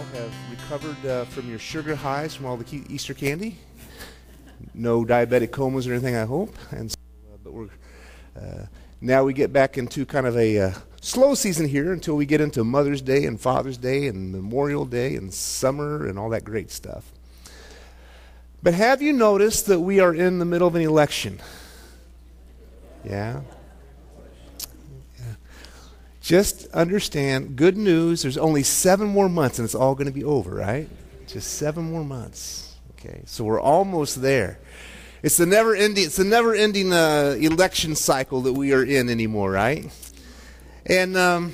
have recovered from your sugar highs from all the Easter candy. No diabetic comas or anything, I hope. And so, but we're now we get back into kind of a slow season here until we get into Mother's Day and Father's Day and Memorial Day and summer and all that great stuff. But have you noticed that we are in the middle of an election? Yeah. Just understand, good news, there's only 7 more months and it's all going to be over, right? Just 7 more months. Okay, so we're almost there. It's the never-ending election cycle that we are in anymore, right? And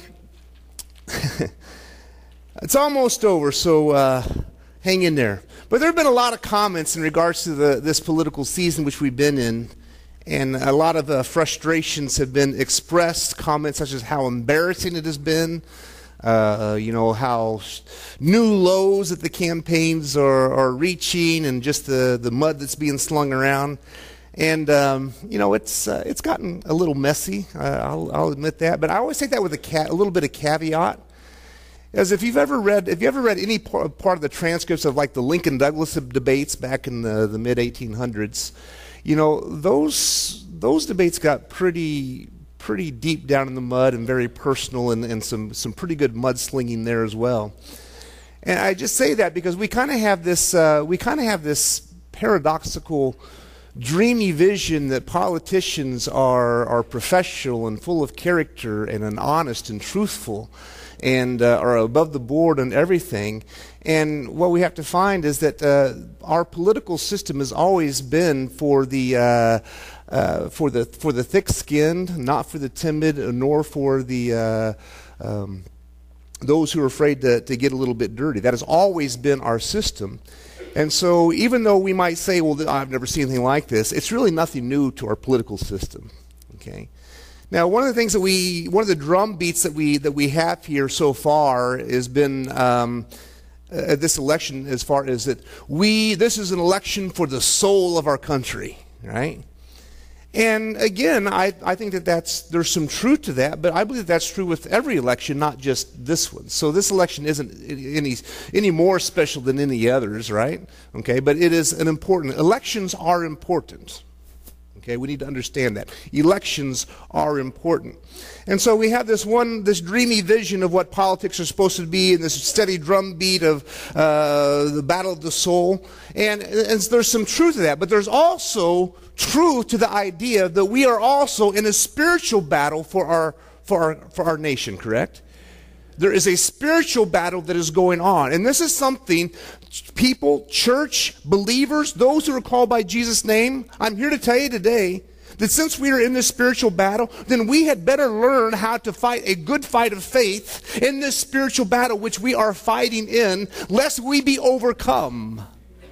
it's almost over, so hang in there. But there have been a lot of comments in regards to this political season which we've been in. And a lot of frustrations have been expressed, comments such as how embarrassing it has been, how new lows that the campaigns are reaching, and just the mud that's being slung around. And, it's gotten a little messy, I'll admit that. But I always take that with a little bit of caveat. As if you ever read any part of the transcripts of like the Lincoln Douglas debates back in the mid-1800s, those debates got pretty deep down in the mud and very personal, and some pretty good mudslinging there as well. And I just say that because we kind of have this paradoxical, dreamy vision that politicians are professional and full of character and honest and truthful, and are above the board on everything. And what we have to find is that our political system has always been for the thick-skinned, not for the timid, nor for the those who are afraid to get a little bit dirty. That has always been our system. And so even though we might say, well, I've never seen anything like this, it's really nothing new to our political system. Okay. Now, one of the drum beats that we have here so far has been this election, as far as that this is an election for the soul of our country, right? And again, I think that there's some truth to that, but I believe that's true with every election, not just this one. So this election isn't any more special than any others, right? Okay, but it is elections are important. Okay, we need to understand that. Elections are important. And so we have this dreamy vision of what politics are supposed to be, and this steady drumbeat of the battle of the soul. And there's some truth to that, but there's also truth to the idea that we are also in a spiritual battle for our nation, correct? There is a spiritual battle that is going on. And this is something people, church, believers, those who are called by Jesus' name, I'm here to tell you today that since we are in this spiritual battle, then we had better learn how to fight a good fight of faith in this spiritual battle which we are fighting in, lest we be overcome.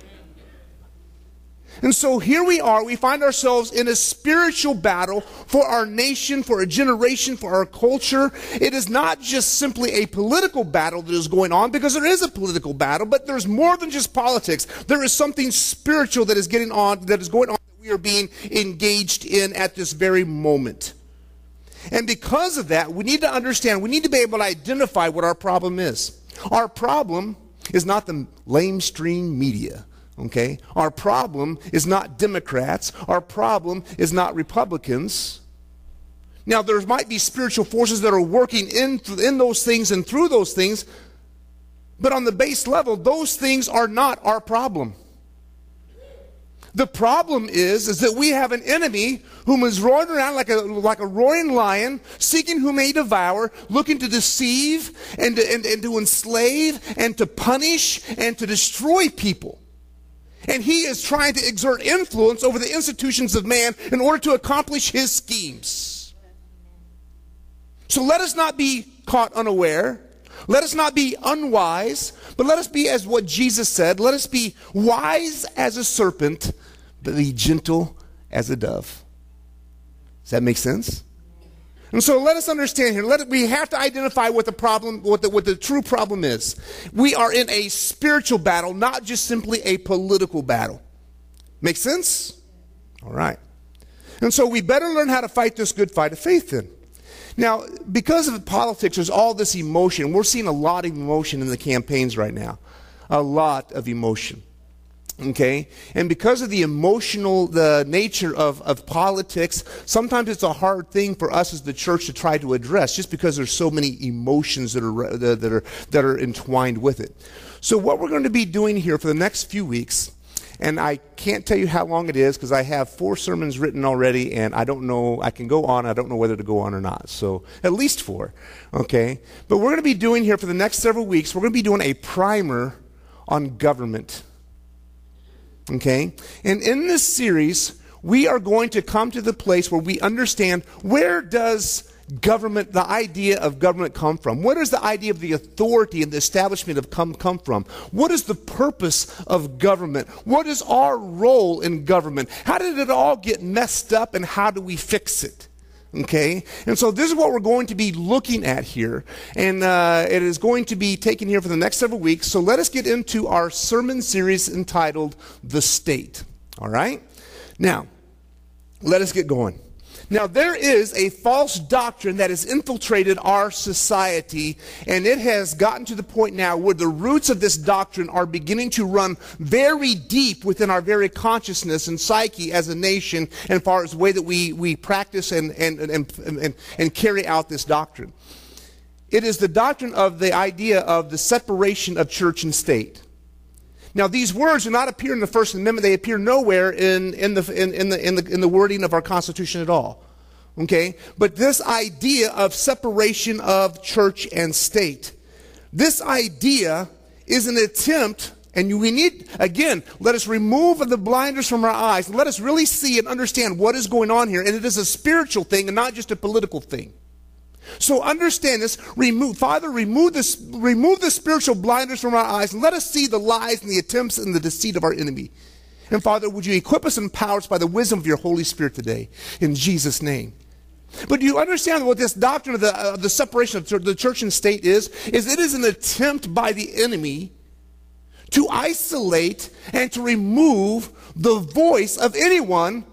And so here we are, we find ourselves in a spiritual battle for our nation, for a generation, for our culture. It is not just simply a political battle that is going on, because there is a political battle, but there's more than just politics. There is something spiritual that is going on, that we are being engaged in at this very moment. And because of that, we need to understand, we need to be able to identify what our problem is. Our problem is not the lamestream media. Okay? Our problem is not Democrats. Our problem is not Republicans. Now, there might be spiritual forces that are working in those things and through those things, but on the base level, those things are not our problem. The problem is that we have an enemy whom is roaring around like a roaring lion, seeking whom may devour, looking to deceive and to enslave and to punish and to destroy people. And he is trying to exert influence over the institutions of man in order to accomplish his schemes. So let us not be caught unaware. Let us not be unwise, but let us be as what Jesus said. Let us be wise as a serpent, but be gentle as a dove. Does that make sense? And so let us understand here. We have to identify what the problem, what the true problem is. We are in a spiritual battle, not just simply a political battle. Make sense? All right. And so we better learn how to fight this good fight of faith then. Now, because of politics, there's all this emotion. We're seeing a lot of emotion in the campaigns right now. A lot of emotion. Okay? And because of the nature of politics, sometimes it's a hard thing for us as the church to try to address, just because there's so many emotions that are entwined with it. So what we're going to be doing here for the next few weeks, and I can't tell you how long it is because I have 4 sermons written already, and I don't know, I can go on, I don't know whether to go on or not. So at least 4, okay? But we're going to be doing here for the next several weeks, we're going to be doing a primer on government, okay? And in this series, we are going to come to the place where we understand, where does government, the idea of government, come from? Where does the idea of the authority and the establishment of come from? What is the purpose of government? What is our role in government? How did it all get messed up, and how do we fix it? Okay? And so this is what we're going to be looking at here. And it is going to be taken here for the next several weeks. So let us get into our sermon series entitled The State. All right? Now, let us get going. Now, there is a false doctrine that has infiltrated our society, and it has gotten to the point now where the roots of this doctrine are beginning to run very deep within our very consciousness and psyche as a nation, and as far as the way that we practice and carry out this doctrine. It is the doctrine of the idea of the separation of church and state. Now, these words do not appear in the First Amendment. They appear nowhere in the wording of our Constitution at all. Okay? But this idea of separation of church and state, this idea is an attempt, and we need, again, let us remove the blinders from our eyes. Let us really see and understand what is going on here. And it is a spiritual thing and not just a political thing. So understand this. Father, remove the spiritual blinders from our eyes, and let us see the lies and the attempts and the deceit of our enemy. And Father, would you equip us and empower us by the wisdom of your Holy Spirit today, in Jesus' name. But do you understand what this doctrine of the separation of the church and state is? It is an attempt by the enemy to isolate and to remove the voice of anyone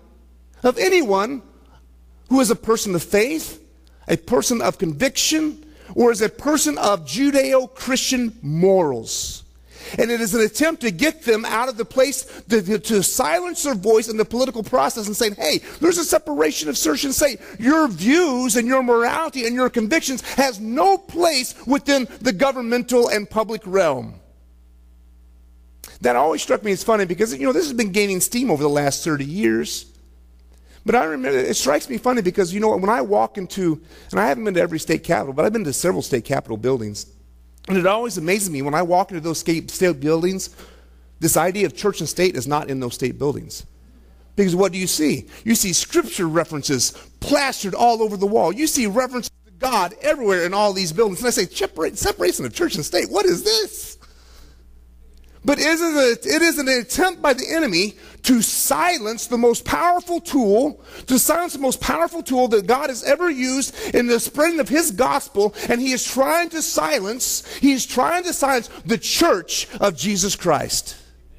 who is a person of faith, a person of conviction, or as a person of Judeo-Christian morals. And it is an attempt to get them out of the place, to silence their voice in the political process and saying, hey, there's a separation of church and state. Your views and your morality and your convictions has no place within the governmental and public realm. That always struck me as funny because, this has been gaining steam over the last 30 years. But I remember, it strikes me funny because, when I walk into, and I haven't been to every state capitol, but I've been to several state capitol buildings. And it always amazes me when I walk into those state buildings, this idea of church and state is not in those state buildings. Because what do you see? You see scripture references plastered all over the wall. You see references to God everywhere in all these buildings. And I say, separation of church and state, what is this? But it is an attempt by the enemy to silence the most powerful tool, that God has ever used in the spreading of his gospel, and he is trying to silence the church of Jesus Christ.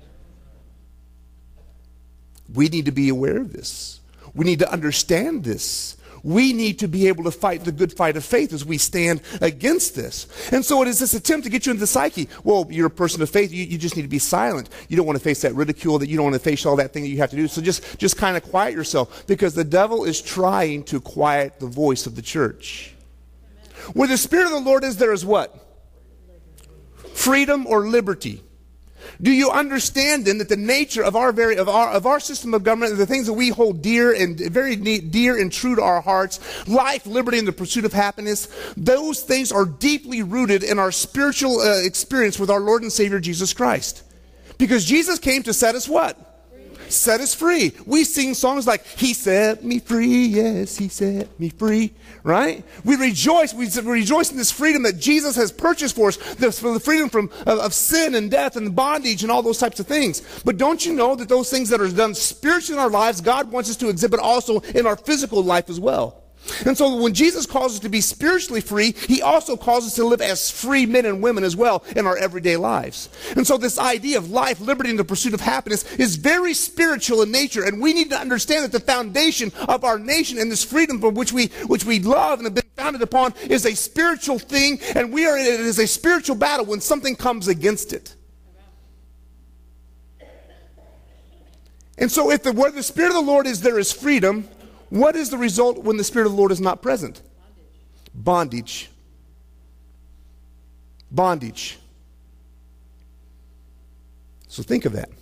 We need to be aware of this. We need to understand this. We need to be able to fight the good fight of faith as we stand against this. And so it is this attempt to get you into the psyche. Well, you're a person of faith. You just need to be silent. You don't want to face that ridicule, that you don't want to face all that thing that you have to do. So just kind of quiet yourself, because the devil is trying to quiet the voice of the church. Where the Spirit of the Lord is, there is what? Freedom or liberty. Do you understand then that the nature of our system of government, the things that we hold dear and very dear and true to our hearts, life, liberty, and the pursuit of happiness, those things are deeply rooted in our spiritual experience with our Lord and Savior Jesus Christ. Because Jesus came to set us what? Set us free. We sing songs like, he set me free, yes, he set me free, right? We rejoice in this freedom that Jesus has purchased for us, the freedom of sin and death and bondage and all those types of things. But don't you know that those things that are done spiritually in our lives, God wants us to exhibit also in our physical life as well? And so when Jesus calls us to be spiritually free, he also calls us to live as free men and women as well in our everyday lives. And so this idea of life, liberty, and the pursuit of happiness is very spiritual in nature. And we need to understand that the foundation of our nation and this freedom for which we love and have been founded upon is a spiritual thing. And it is a spiritual battle when something comes against it. And so where the Spirit of the Lord is, there is freedom. What is the result when the Spirit of the Lord is not present? Bondage. Bondage. So think of that.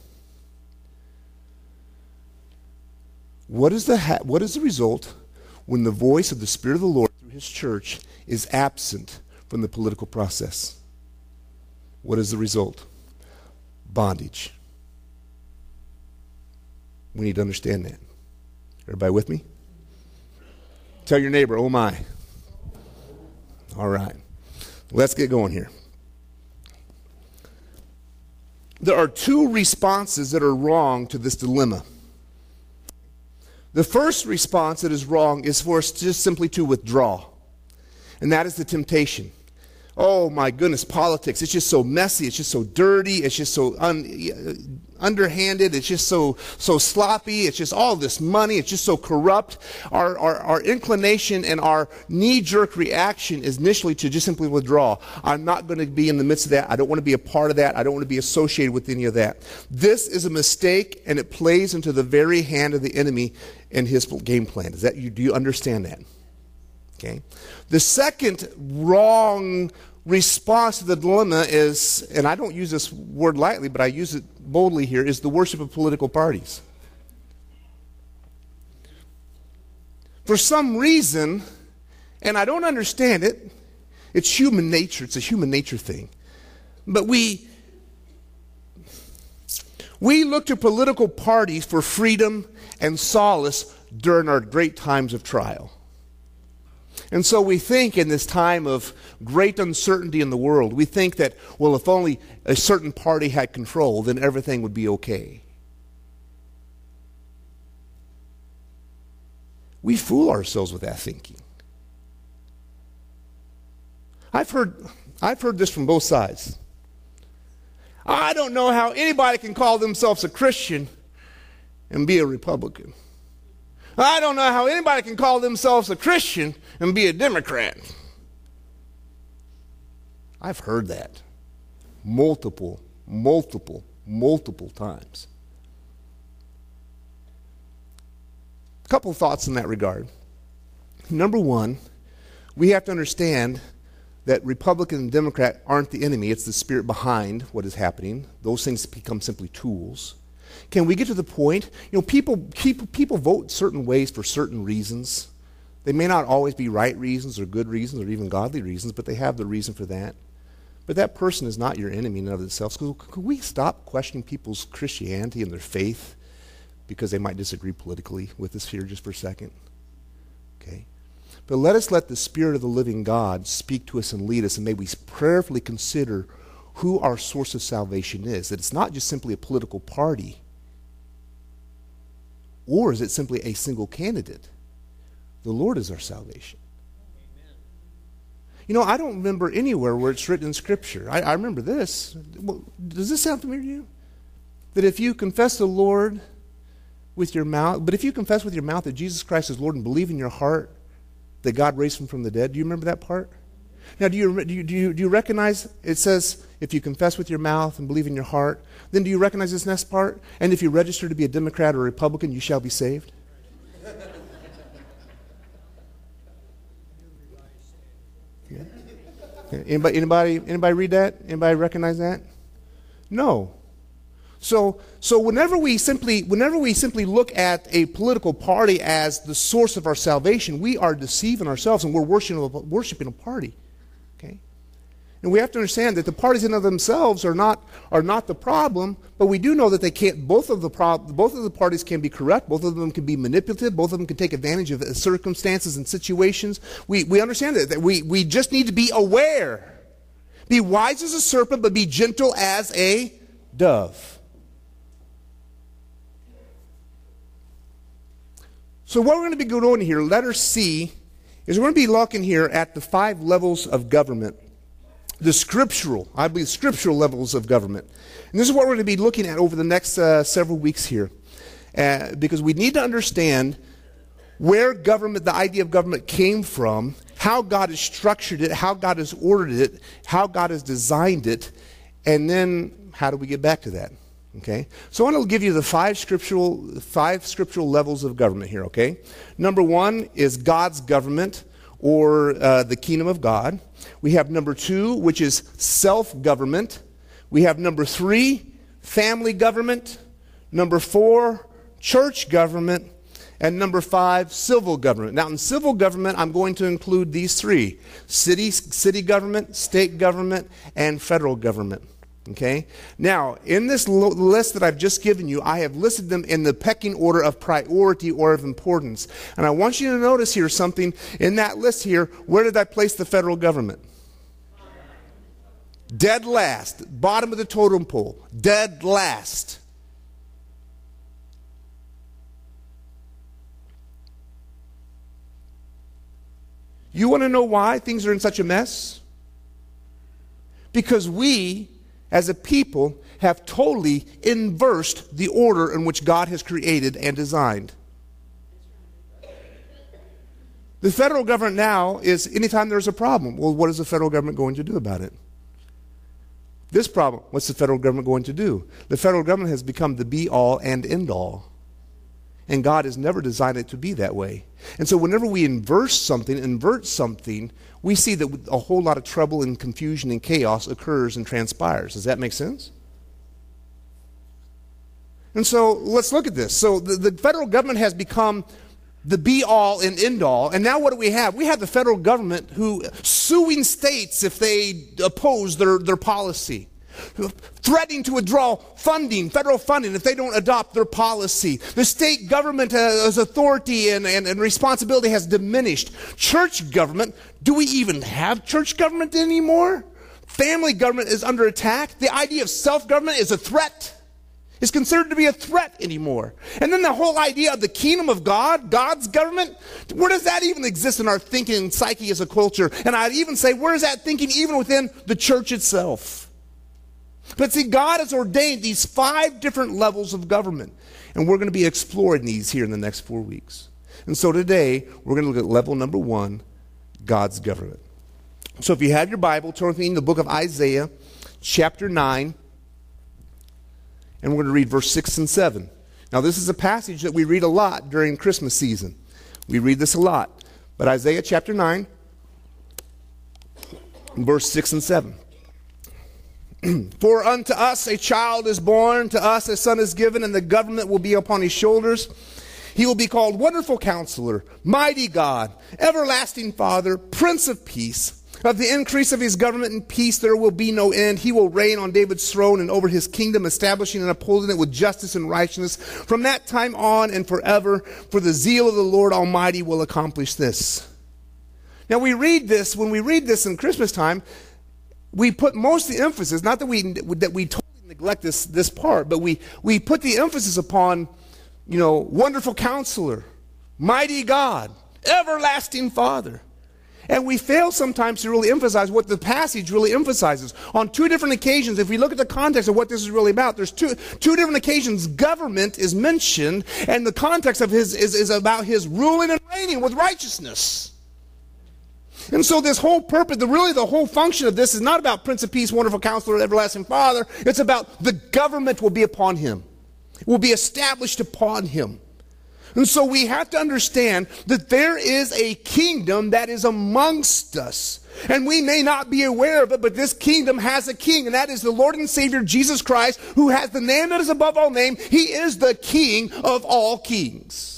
What is the result when the voice of the Spirit of the Lord through His church is absent from the political process? What is the result? Bondage. We need to understand that. Everybody with me? Tell your neighbor, oh my. All right. Let's get going here. There are two responses that are wrong to this dilemma. The first response that is wrong is for us just simply to withdraw. And that is the temptation. Oh my goodness, politics. It's just so messy. It's just so dirty. It's just so underhanded. It's just so sloppy. It's just all this money. It's just so corrupt. Our inclination and our knee-jerk reaction is initially to just simply withdraw. I'm not going to be in the midst of that. I don't want to be a part of that. I don't want to be associated with any of that. This is a mistake, and it plays into the very hand of the enemy and his game plan. Do you understand that? Okay. The second wrong response to the dilemma is, and I don't use this word lightly, but I use it boldly here, is the worship of political parties. For some reason, and I don't understand it, it's human nature, it's a human nature thing. But we look to political parties for freedom and solace during our great times of trial. And so we think in this time of great uncertainty in the world, we think that, well, if only a certain party had control, then everything would be okay. We fool ourselves with that thinking. I've heard this from both sides. I don't know how anybody can call themselves a Christian and be a Republican. I don't know how anybody can call themselves a Christian and be a Democrat. I've heard that multiple times. A couple of thoughts in that regard. Number one, we have to understand that Republican and Democrat aren't the enemy. It's the spirit behind what is happening. Those things become simply tools. Can we get to the point? People vote certain ways for certain reasons. They may not always be right reasons or good reasons or even godly reasons, but they have the reason for that. But that person is not your enemy in and of itself. So could we stop questioning people's Christianity and their faith because they might disagree politically with us here just for a second? Okay. But let the Spirit of the living God speak to us and lead us, and may we prayerfully consider who our source of salvation is. That it's not just simply a political party, or is it simply a single candidate? The Lord is our salvation. Amen. I don't remember anywhere where it's written in Scripture. I remember this. Well, does this sound familiar to you? That if you confess the Lord with your mouth, but if you confess with your mouth that Jesus Christ is Lord and believe in your heart that God raised him from the dead, do you remember that part? Now, do you recognize it says, if you confess with your mouth and believe in your heart, then do you recognize this next part? And if you register to be a Democrat or a Republican, you shall be saved? Yeah. Anybody read that? Anybody recognize that? No. So whenever we simply look at a political party as the source of our salvation, we are deceiving ourselves and we're worshiping a party. Okay? And we have to understand that the parties in and of themselves are not the problem, but we do know that they can't. Both of the parties can be corrupt. Both of them can be manipulative. Both of them can take advantage of circumstances and situations. We understand that we just need to be aware. Be wise as a serpent, but be gentle as a dove. So what we're going to be going on here, letter C, is we're going to be looking here at the 5 levels of government. The scriptural, I believe, scriptural levels of government. And this is what we're going to be looking at over the next several weeks here. Because we need to understand where government, the idea of government came from, how God has structured it, how God has ordered it, how God has designed it, and then how do we get back to that? Okay? So I want to give you the 5 scriptural levels of government here, okay? Number 1 is God's government, or the kingdom of God. We have number 2, which is self-government. We have number 3, family government. Number 4, church government. And number 5, civil government. Now, in civil government, I'm going to include these 3. City government, state government, and federal government. Okay? Now, in this list that I've just given you, I have listed them in the pecking order of priority or of importance. And I want you to notice here something in that list here. Where did I place the federal government? Dead last. Bottom of the totem pole. Dead last. You want to know why things are in such a mess? Because we, as a people, have totally inversed the order in which God has created and designed. The federal government now is anytime there's a problem, well, what is the federal government going to do about it? This problem, what's the federal government going to do? The federal government has become the be-all and end-all. And God has never designed it to be that way. And so whenever we invert something, we see that a whole lot of trouble and confusion and chaos occurs and transpires. Does that make sense? And so let's look at this. So the federal government has become the be-all and end-all. And now what do we have? We have the federal government who suing states if they oppose their policy. Threatening to withdraw funding, federal funding, if they don't adopt their policy. The state government's authority and responsibility has diminished. Church government, do we even have church government anymore? Family government is under attack. The idea of self-government is a threat. It's considered to be a threat anymore. And then the whole idea of the kingdom of God, God's government, where does that even exist in our thinking and psyche as a culture? And I'd even say, where is that thinking even within the church itself? But see, God has ordained these 5 different levels of government. And we're going to be exploring these here in the next 4 weeks. And so today, we're going to look at level number 1, God's government. So if you have your Bible, turn with me in the book of Isaiah, chapter 9. And we're going to read verse 6 and 7. Now this is a passage that we read a lot during Christmas season. We read this a lot. But Isaiah chapter 9, verse 6 and 7. For unto us a child is born, to us a son is given, and the government will be upon his shoulders. He will be called Wonderful Counselor, Mighty God, Everlasting Father, Prince of Peace. Of the increase of his government and peace there will be no end. He will reign on David's throne and over his kingdom, establishing and upholding it with justice and righteousness from that time on and forever. For the zeal of the Lord Almighty will accomplish this. Now when we read this in Christmas time, we put most of the emphasis, not that we totally neglect this part, but we put the emphasis upon, Wonderful Counselor, Mighty God, Everlasting Father. And we fail sometimes to really emphasize what the passage really emphasizes. On 2 different occasions, if we look at the context of what this is really about, there's two different occasions government is mentioned, and the context of is about his ruling and reigning with righteousness. And so this whole purpose, the whole function of this is not about Prince of Peace, Wonderful Counselor, Everlasting Father. It's about the government will be upon him. It will be established upon him. And so we have to understand that there is a kingdom that is amongst us. And we may not be aware of it, but this kingdom has a king, and that is the Lord and Savior Jesus Christ, who has the name that is above all name. He is the King of all kings.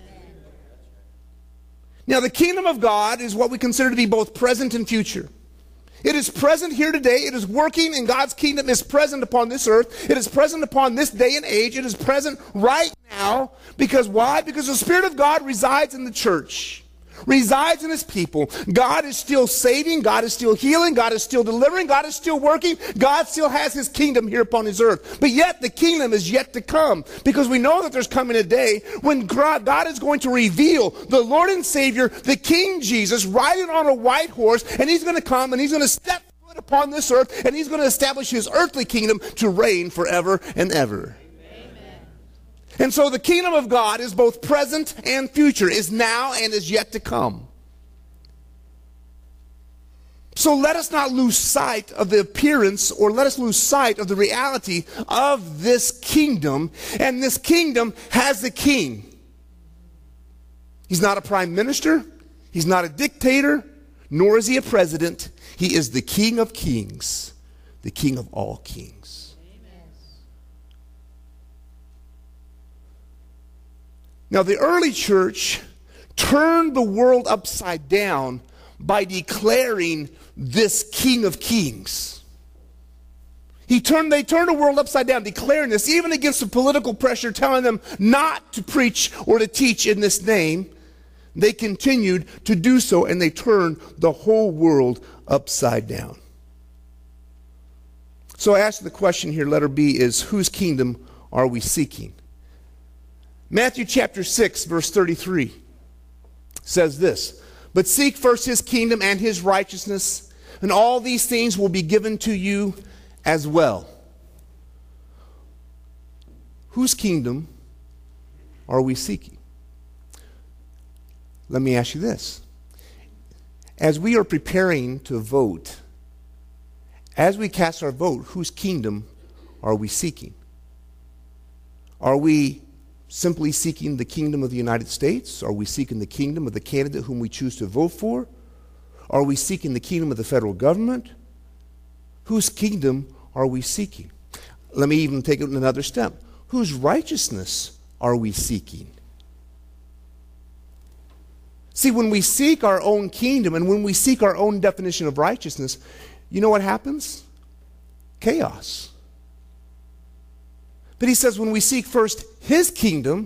Now, the kingdom of God is what we consider to be both present and future. It is present here today. It is working, and God's kingdom is present upon this earth. It is present upon this day and age. It is present right now. Because why? Because the Spirit of God resides in the church. resides in his people. God is still saving. God is still healing. God is still delivering. God is still working. God still has his kingdom here upon his earth. But yet the kingdom is yet to come, because we know that there's coming a day when God is going to reveal the Lord and Savior, the King Jesus, riding on a white horse, and he's going to come and he's going to step foot upon this earth, and he's going to establish his earthly kingdom to reign forever and ever. And so the kingdom of God is both present and future, is now and is yet to come. So let us not lose sight of the appearance, or let us lose sight of the reality of this kingdom. And this kingdom has a king. He's not a prime minister. He's not a dictator, nor is he a president. He is the King of kings, the King of all kings. Now, the early church turned the world upside down by declaring this King of Kings. They turned the world upside down, declaring this, even against the political pressure telling them not to preach or to teach in this name. They continued to do so, and they turned the whole world upside down. So I ask the question here, letter B, is whose kingdom are we seeking? Matthew chapter 6, verse 33 says this, "But seek first his kingdom and his righteousness, and all these things will be given to you as well." Whose kingdom are we seeking? Let me ask you this. As we are preparing to vote, as we cast our vote, whose kingdom are we seeking? Are we simply seeking the kingdom of the United States? Are we seeking the kingdom of the candidate whom we choose to vote for? Are we seeking the kingdom of the federal government? Whose kingdom are we seeking? Let me even take it another step. Whose righteousness are we seeking? See, when we seek our own kingdom and when we seek our own definition of righteousness, you know what happens? Chaos. But he says when we seek first his kingdom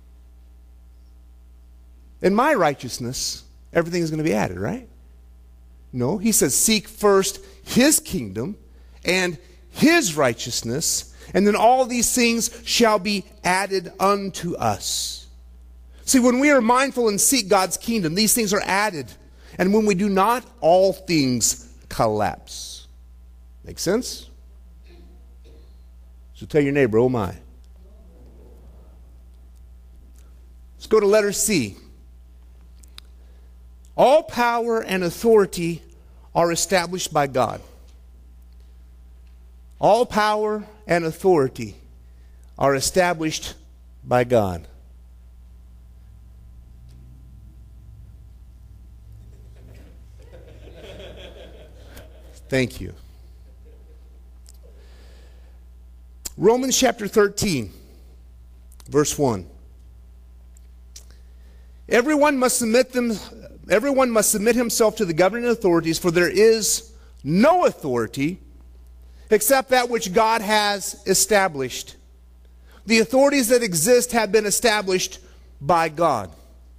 and my righteousness, everything is going to be added, right? No, he says seek first his kingdom and his righteousness, and then all these things shall be added unto us. See, when we are mindful and seek God's kingdom, these things are added. And when we do not, all things collapse. Make sense? So tell your neighbor, oh my. Let's go to letter C. All power and authority are established by God. All power and authority are established by God. Thank you. Romans chapter 13, verse 1. Everyone must submit himself to the governing authorities, for there is no authority except that which God has established. The authorities that exist have been established by God.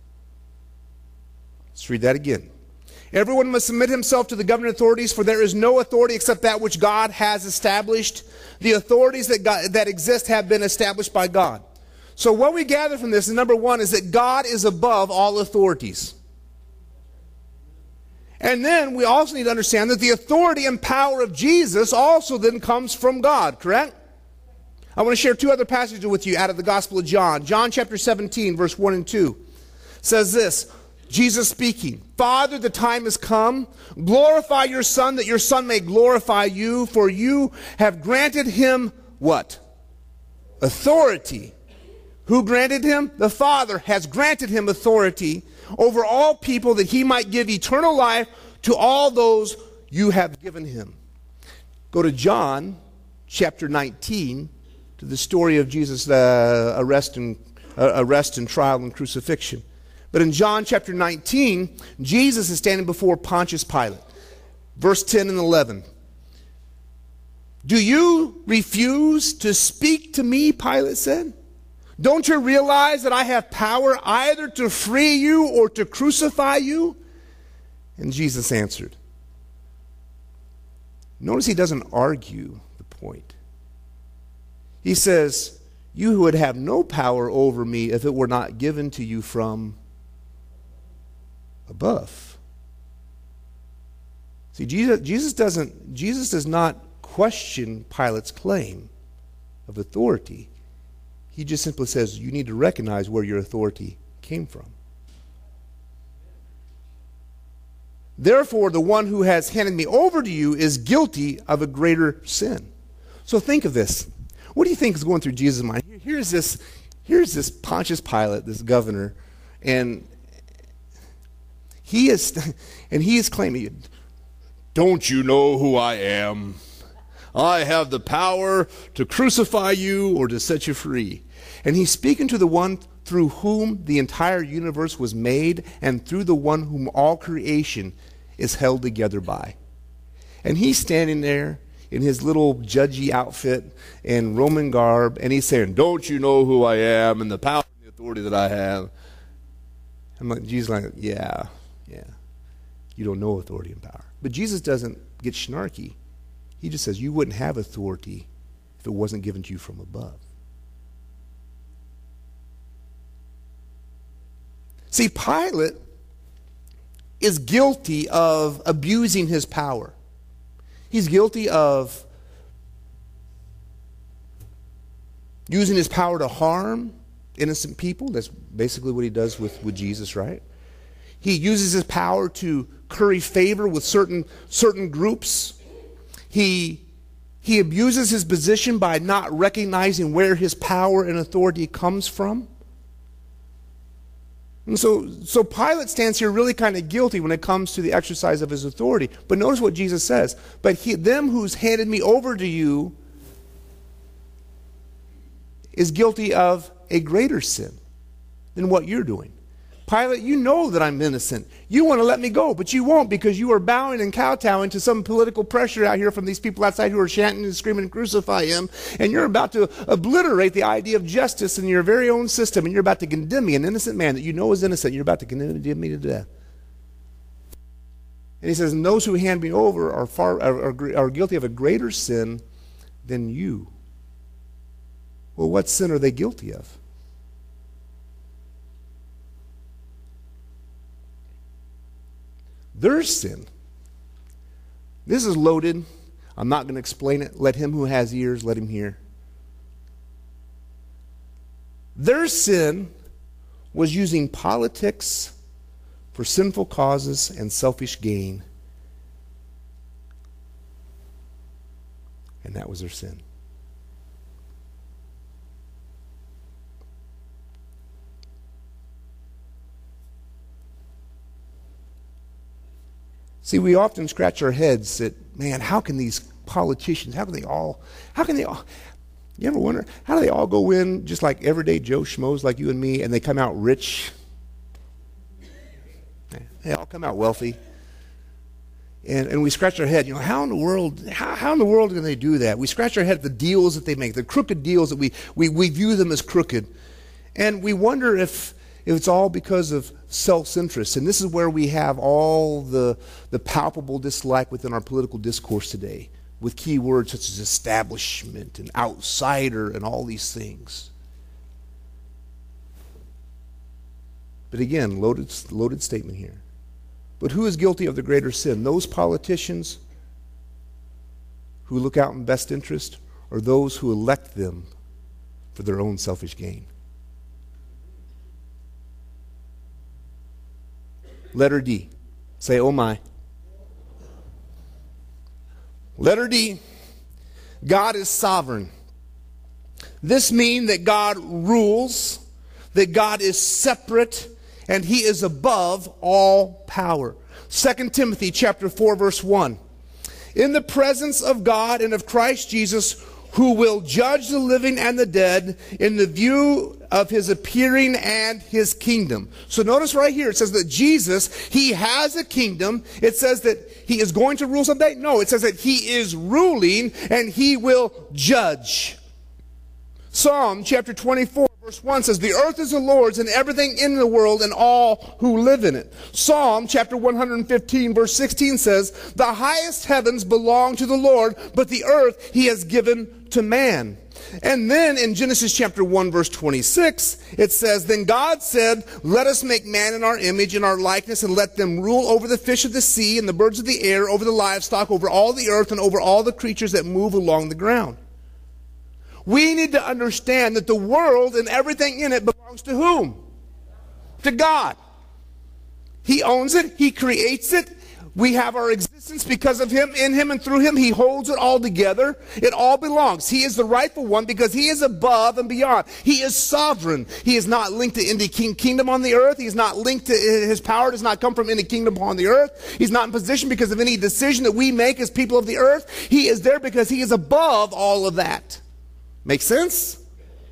Let's read that again. Everyone must submit himself to the governing authorities, for there is no authority except that which God has established. The authorities that exist have been established by God. So what we gather from this, number one, is that God is above all authorities. And then we also need to understand that the authority and power of Jesus also then comes from God, correct? I want to share two other passages with you out of the Gospel of John. John chapter 17, verse 1 and 2 says this, Jesus speaking, Father, the time has come. Glorify your Son, that your Son may glorify you, for you have granted him what? Authority. Who granted him? The Father has granted him authority over all people, that he might give eternal life to all those you have given him. Go to John chapter 19, to the story of Jesus' arrest and trial and crucifixion. But in John chapter 19, Jesus is standing before Pontius Pilate. Verse 10 and 11. Do you refuse to speak to me, Pilate said? Don't you realize that I have power either to free you or to crucify you? And Jesus answered. Notice he doesn't argue the point. He says, you would have no power over me if it were not given to you from above. See, Jesus does not question Pilate's claim of authority. He just simply says, you need to recognize where your authority came from. Therefore, the one who has handed me over to you is guilty of a greater sin. So think of this. What do you think is going through Jesus' mind? Here's this Pontius Pilate, this governor, and he is claiming, don't you know who I am? I have the power to crucify you or to set you free. And he's speaking to the one through whom the entire universe was made and through the one whom all creation is held together by. And he's standing there in his little judgy outfit and Roman garb, and he's saying, don't you know who I am and the power and the authority that I have? I'm like, Jesus like, yeah, you don't know authority and power. But Jesus doesn't get snarky. He just says, you wouldn't have authority if it wasn't given to you from above. See, Pilate is guilty of abusing his power. He's guilty of using his power to harm innocent people. That's basically what he does with Jesus, right? He uses his power to curry favor with certain groups. He abuses his position by not recognizing where his power and authority comes from. And so Pilate stands here really kind of guilty when it comes to the exercise of his authority. But notice what Jesus says. But them who's handed me over to you is guilty of a greater sin than what you're doing. Pilate, you know that I'm innocent. You want to let me go, but you won't because you are bowing and kowtowing to some political pressure out here from these people outside who are chanting and screaming and crucify him. And you're about to obliterate the idea of justice in your very own system. And you're about to condemn me, an innocent man that you know is innocent. You're about to condemn me to death. And he says, and those who hand me over are guilty of a greater sin than you. Well, what sin are they guilty of? Their sin. This is loaded. I'm not going to explain it. Let him who has ears, let him hear. Their sin was using politics for sinful causes and selfish gain. And that was their sin. See, we often scratch our heads that, man, how can these politicians, you ever wonder, how do they all go in just like everyday Joe Schmoes like you and me, and they come out rich? They all come out wealthy. And we scratch our head, how in the world can they do that? We scratch our head at the deals that they make, the crooked deals that we view them as crooked. And we wonder if it's all because of self-interest. And this is where we have all the palpable dislike within our political discourse today, with key words such as establishment and outsider and all these things. But again, loaded statement here. But who is guilty of the greater sin? Those politicians who look out in best interest, or those who elect them for their own selfish gain? Letter D. Say, oh my. Letter D. God is sovereign. This means that God rules, that God is separate, and He is above all power. 2 Timothy chapter 4, verse 1. In the presence of God and of Christ Jesus, who will judge the living and the dead in the view of His appearing and His kingdom. So notice right here, it says that Jesus, He has a kingdom. It says that He is going to rule someday. No, it says that He is ruling and He will judge. Psalm chapter 24, Verse 1 says, the earth is the Lord's and everything in the world and all who live in it. Psalm chapter 115 verse 16 says, the highest heavens belong to the Lord, but the earth he has given to man. And then in Genesis chapter 1 verse 26, it says, then God said, let us make man in our image, in our likeness, and let them rule over the fish of the sea and the birds of the air, over the livestock, over all the earth, and over all the creatures that move along the ground. We need to understand that the world and everything in it belongs to whom? To God. He owns it. He creates it. We have our existence because of Him, in Him, and through Him. He holds it all together. It all belongs. He is the rightful one because He is above and beyond. He is sovereign. He is not linked to any kingdom on the earth. He's not linked to, His power does not come from any kingdom on the earth. He's not in position because of any decision that we make as people of the earth. He is there because He is above all of that. Make sense?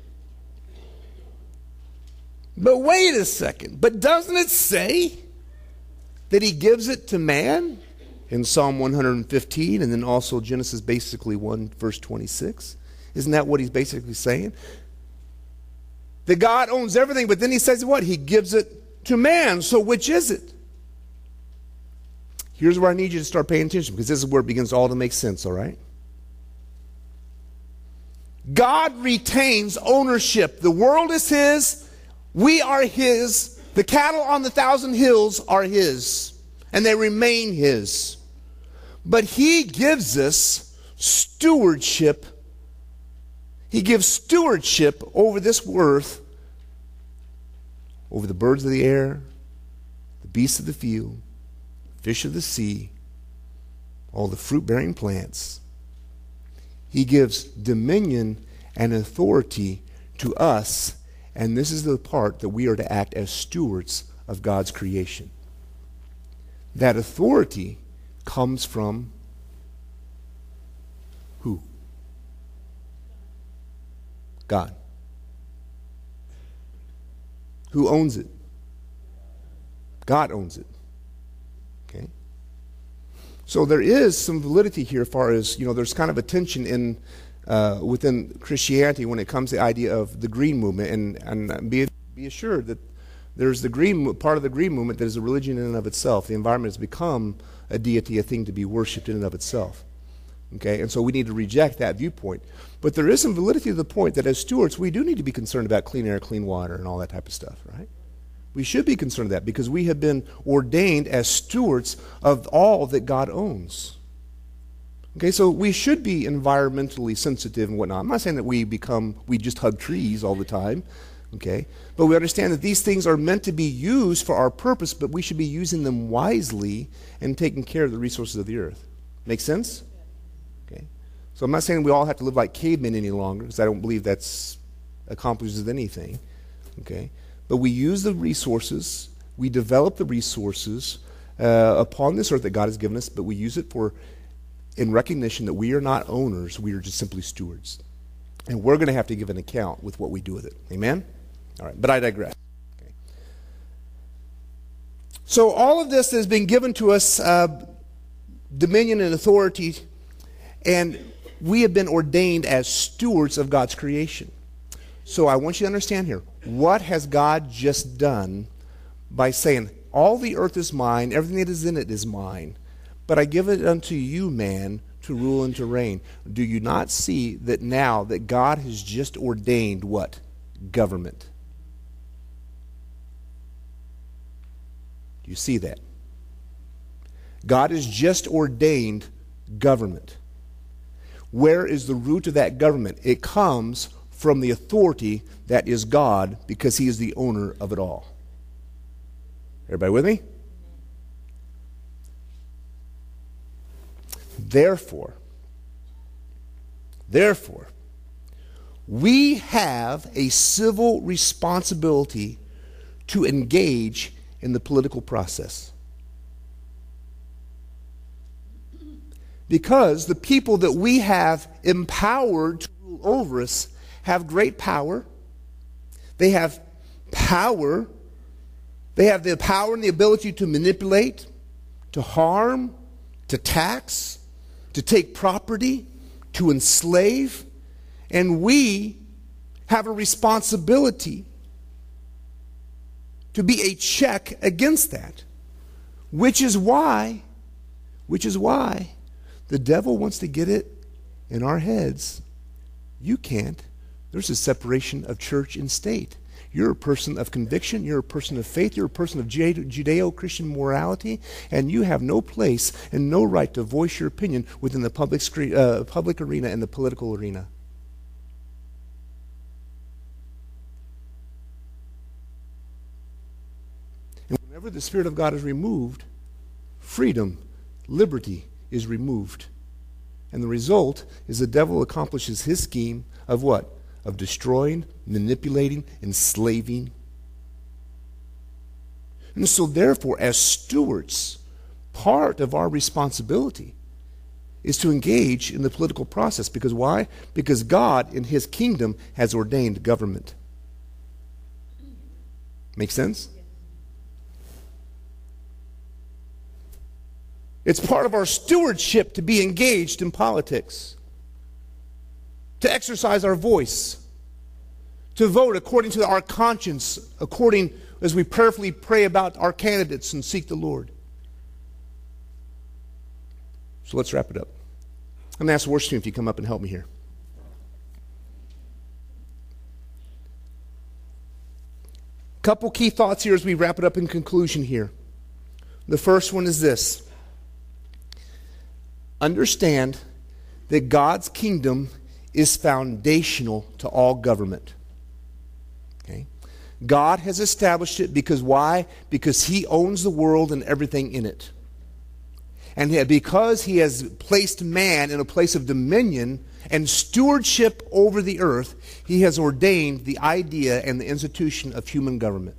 But wait a second. But doesn't it say that He gives it to man in Psalm 115 and then also Genesis basically 1 verse 26? Isn't that what He's basically saying? That God owns everything, but then He says what? He gives it to man. So which is it? Here's where I need you to start paying attention, because this is where it begins all to make sense, all right? God retains ownership. The world is His. We are His. The cattle on the 1,000 hills are His. And they remain His. But He gives us stewardship. He gives stewardship over this earth, over the birds of the air, the beasts of the field, fish of the sea, all the fruit-bearing plants. He gives dominion and authority to us, and this is the part that we are to act as stewards of God's creation. That authority comes from who? God. Who owns it? God owns it. Okay? So there is some validity here as far as, there's kind of a tension in within Christianity when it comes to the idea of the green movement, and be assured that there's the green part of the green movement that is a religion in and of itself. The environment has become a deity, a thing to be worshipped in and of itself. Okay, and so we need to reject that viewpoint. But there is some validity to the point that as stewards, we do need to be concerned about clean air, clean water, and all that type of stuff, right? We should be concerned with that because we have been ordained as stewards of all that God owns. Okay, so we should be environmentally sensitive and whatnot. I'm not saying that we just hug trees all the time, okay? But we understand that these things are meant to be used for our purpose, but we should be using them wisely and taking care of the resources of the earth. Make sense? Okay. So I'm not saying we all have to live like cavemen any longer, because I don't believe that's accomplishes anything, okay? But we use the resources, we develop the resources upon this earth that God has given us, but we use it in recognition that we are not owners, we are just simply stewards. And we're going to have to give an account with what we do with it. Amen? All right, but I digress. Okay. So all of this has been given to us, dominion and authority, and we have been ordained as stewards of God's creation. So I want you to understand here, what has God just done by saying, all the earth is mine, everything that is in it is mine, but I give it unto you, man, to rule and to reign. Do you not see that now that God has just ordained what? Government. Do you see that? God has just ordained government. Where is the root of that government? It comes from the authority that is God, because He is the owner of it all. Everybody with me? Therefore, we have a civil responsibility to engage in the political process. Because the people that we have empowered to rule over us have great power. They have power. They have the power and the ability to manipulate, to harm, to tax, to take property, to enslave. And we have a responsibility to be a check against that. Which is why the devil wants to get it in our heads. You can't. There's a separation of church and state. You're a person of conviction. You're a person of faith. You're a person of Judeo-Christian morality, and you have no place and no right to voice your opinion within the public arena and the political arena. And whenever the Spirit of God is removed, freedom, liberty is removed. And the result is the devil accomplishes his scheme of what? Of destroying, manipulating, enslaving. And so therefore, as stewards, part of our responsibility is to engage in the political process. Because why? Because God in his kingdom has ordained government. Make sense? It's part of our stewardship to be engaged in politics, to exercise our voice, to vote according to our conscience, according as we prayerfully pray about our candidates and seek the Lord. So let's wrap it up. I'm going to ask the worship team if you come up and help me here. Couple key thoughts here as we wrap it up in conclusion here. The first one is this. Understand that God's kingdom is foundational to all government. Okay? God has established it because why? Because he owns the world and everything in it. And because he has placed man in a place of dominion and stewardship over the earth, he has ordained the idea and the institution of human government.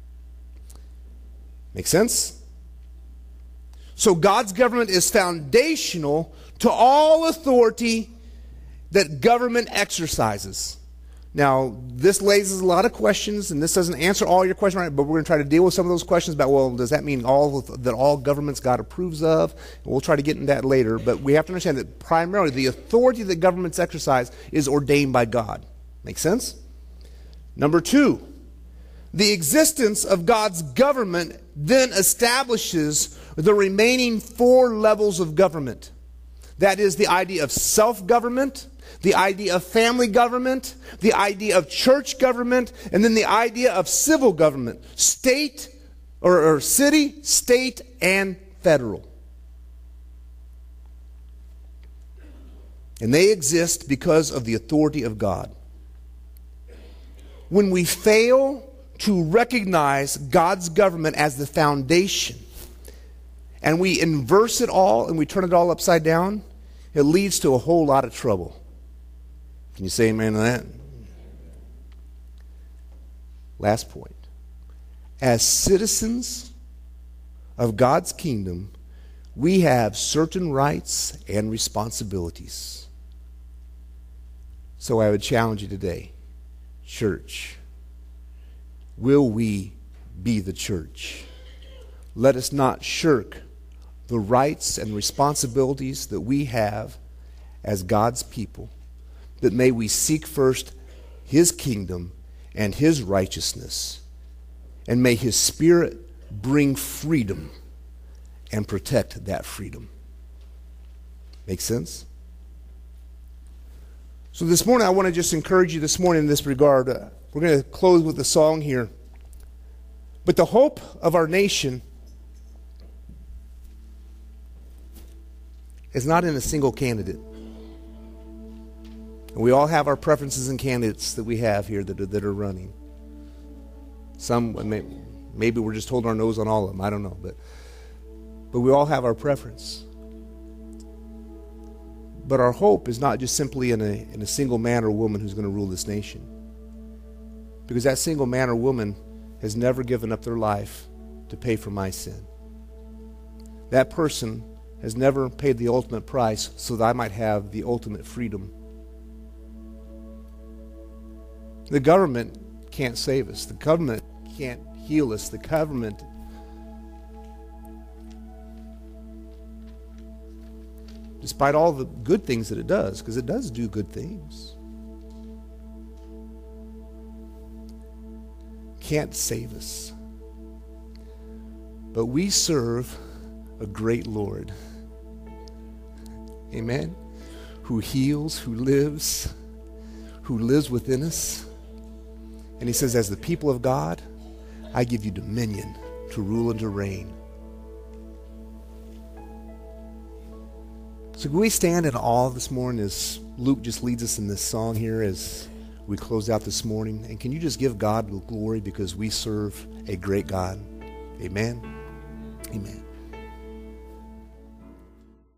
Make sense? So God's government is foundational to all authority that government exercises. Now, this raises a lot of questions, and this doesn't answer all your questions, right? But we're going to try to deal with some of those questions about, well, does that mean that all governments God approves of? And we'll try to get into that later. But we have to understand that primarily the authority that governments exercise is ordained by God. Make sense? Number two, the existence of God's government then establishes the remaining 4 levels of government. That is the idea of self-government, the idea of family government, the idea of church government, and then the idea of civil government, state or city, state, and federal. And they exist because of the authority of God. When we fail to recognize God's government as the foundation, and we inverse it all and we turn it all upside down, it leads to a whole lot of trouble. Can you say amen to that? Last point. As citizens of God's kingdom, we have certain rights and responsibilities. So I would challenge you today, church, will we be the church? Let us not shirk the rights and responsibilities that we have as God's people, but may we seek first his kingdom and his righteousness, and may his Spirit bring freedom and protect that freedom. Make sense? So this morning, I want to just encourage you this morning in this regard. We're going to close with a song here. But the hope of our nation is not in a single candidate. And we all have our preferences in candidates that we have here that are running. Some, maybe we're just holding our nose on all of them. I don't know. But we all have our preference. But our hope is not just simply in a single man or woman who's going to rule this nation. Because that single man or woman has never given up their life to pay for my sin. That person has never paid the ultimate price so that I might have the ultimate freedom. The government can't save us. The government can't heal us. The government despite all the good things that it does, because it does do good things, can't save us. But we serve a great Lord. Amen? Who heals, who lives within us. And he says, as the people of God, I give you dominion to rule and to reign. So can we stand in awe this morning as Luke just leads us in this song here as we close out this morning? And can you just give God the glory because we serve a great God? Amen. Amen.